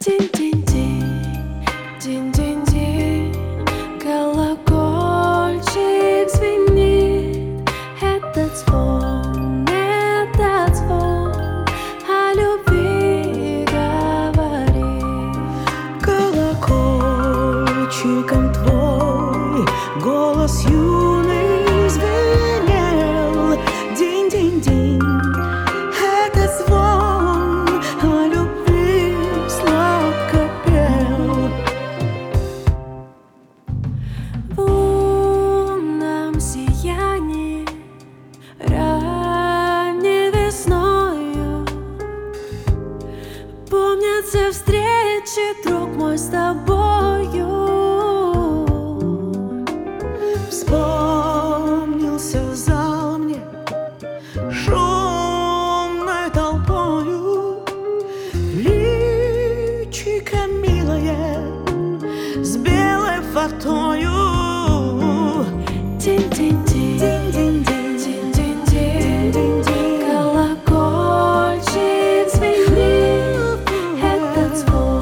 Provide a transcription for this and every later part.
Динь-динь-динь, динь-динь-динь, колокольчик звенит. Этот звон о любви говорит. Колокольчиком твой голос юный звенел. Динь-динь-динь, этот звон о любви сладко пел. В лунном сиянии ранней весною помнятся встречи, друг мой, с тобою. Вспомнился зал мне шумной толпою, личико милое с белой фатою. Динь-динь-динь, Динь-динь-динь, динь-динь-динь, колокольчик звенит. Этот звон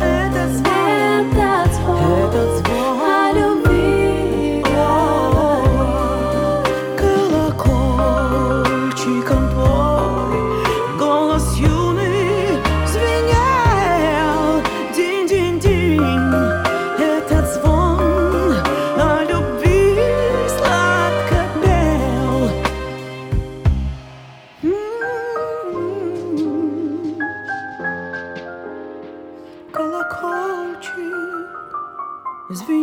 о любви говорит. колокольчиком твой голос юный звенел. Динь-динь-динь, этот звон о любви сладко пел. Колокольчик звенел.